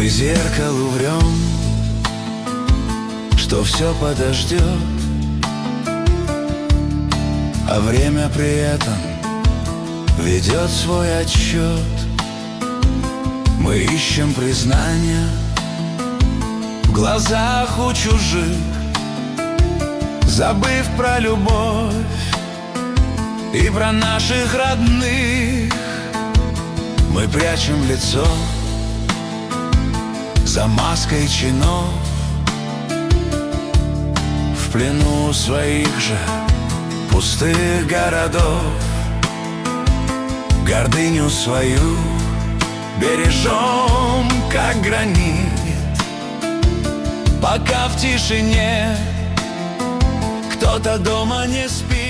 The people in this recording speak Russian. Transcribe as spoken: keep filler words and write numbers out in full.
и зеркалу врем, что все подождет, а время при этом ведет свой отсчет. Мы ищем признания в глазах у чужих, забыв про любовь и про наших родных. Мы прячем лицо за маской чинов, в плену своих же пустых городов. Гордыню свою бережем, как гранит, пока в тишине кто-то дома не спит.